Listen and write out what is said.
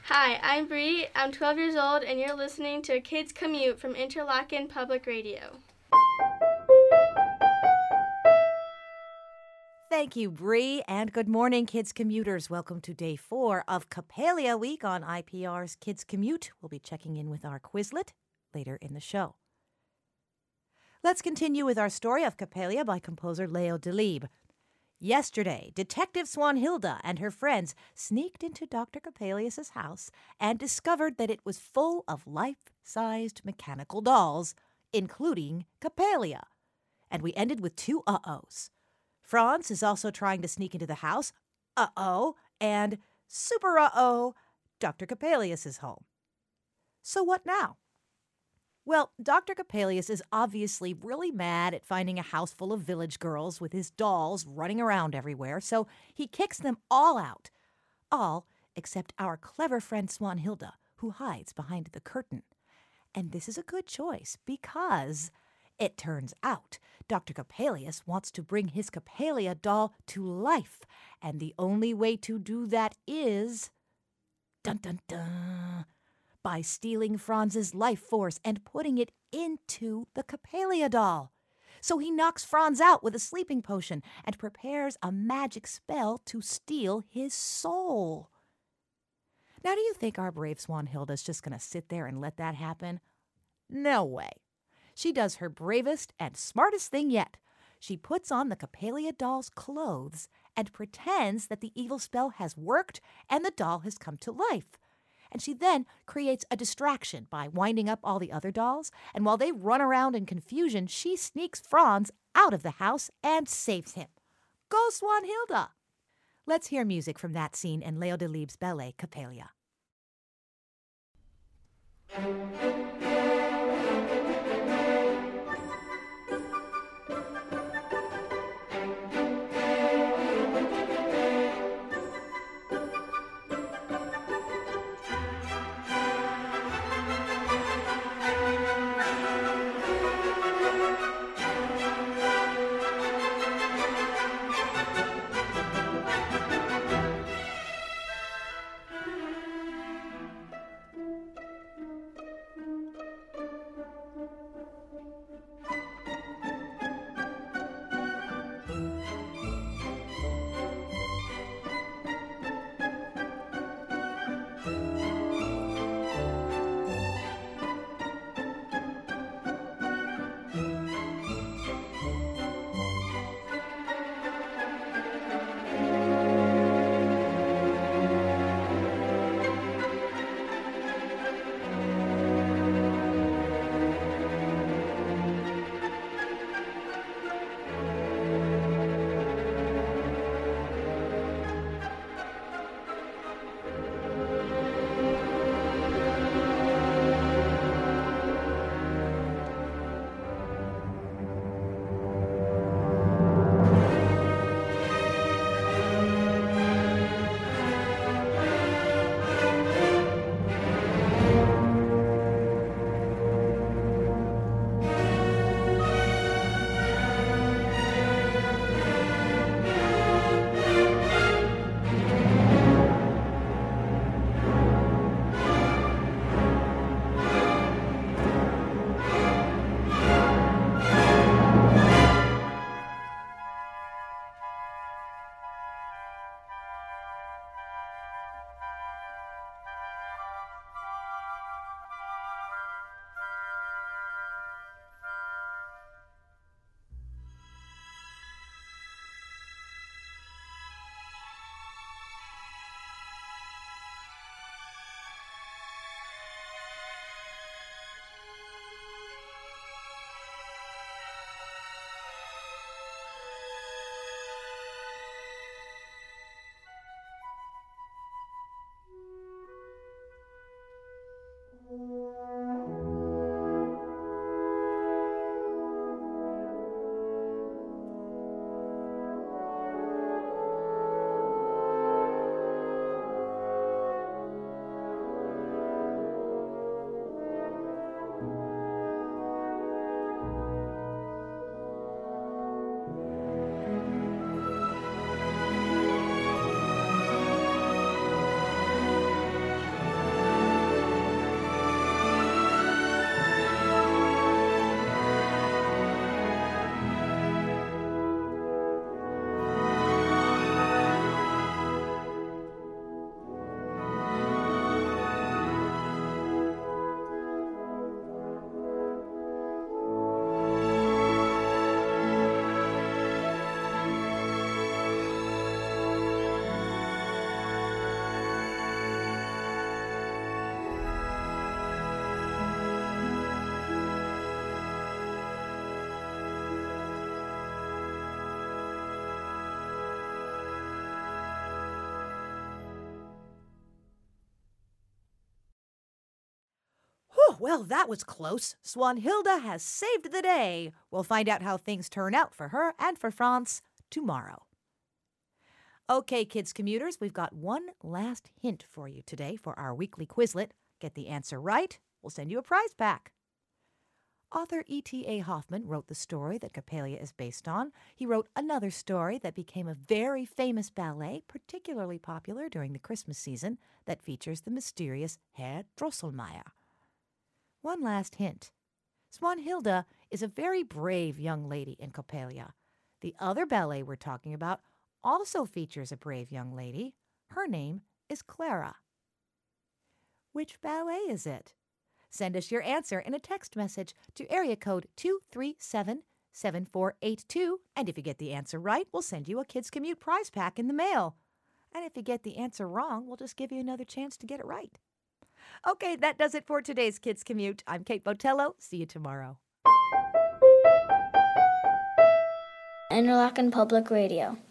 Hi, I'm Bree. I'm 12 years old, and you're listening to Kids Commute from Interlochen Public Radio. Thank you, Bree, and good morning, kids commuters. Welcome to day 4 of Capalia Week on IPR's Kids Commute. We'll be checking in with our Quizlet later in the show. Let's continue with our story of Capalia by composer Leo Delibes. Yesterday, Detective Swanhilda and her friends sneaked into Dr. Capalius' house and discovered that it was full of life-sized mechanical dolls, including Capalia. And we ended with 2 uh-ohs. Franz is also trying to sneak into the house, uh-oh, and super uh-oh, Dr. Capalius is home. So what now? Well, Dr. Capalius is obviously really mad at finding a house full of village girls with his dolls running around everywhere, so he kicks them all out. All except our clever friend Swanhilda, who hides behind the curtain. And this is a good choice because it turns out Dr. Capalius wants to bring his Capalia doll to life, and the only way to do that is dun-dun-dun, by stealing Franz's life force and putting it into the Capalia doll. So he knocks Franz out with a sleeping potion and prepares a magic spell to steal his soul. Now, do you think our brave Swanhilda's just going to sit there and let that happen? No way. She does her bravest and smartest thing yet. She puts on the Capalia doll's clothes and pretends that the evil spell has worked and the doll has come to life. And she then creates a distraction by winding up all the other dolls, and while they run around in confusion, she sneaks Franz out of the house and saves him. Go Swanhilda! Let's hear music from that scene in Leo Delibes' ballet Capalia. well, that was close. Swanhilda has saved the day. We'll find out how things turn out for her and for France tomorrow. Okay, kids commuters, we've got one last hint for you today for our weekly Quizlet. Get the answer right, we'll send you a prize pack. Author E.T.A. Hoffman wrote the story that Coppelia is based on. He wrote another story that became a very famous ballet, particularly popular during the Christmas season, that features the mysterious Herr Drosselmeyer. One last hint. Swanhilda is a very brave young lady in Coppelia. The other ballet we're talking about also features a brave young lady. Her name is Clara. Which ballet is it? Send us your answer in a text message to area code 237-7482. And if you get the answer right, we'll send you a Kids Commute prize pack in the mail. And if you get the answer wrong, we'll just give you another chance to get it right. Okay, that does it for today's Kids Commute. I'm Kate Botello. See you tomorrow. Interlaken Public Radio.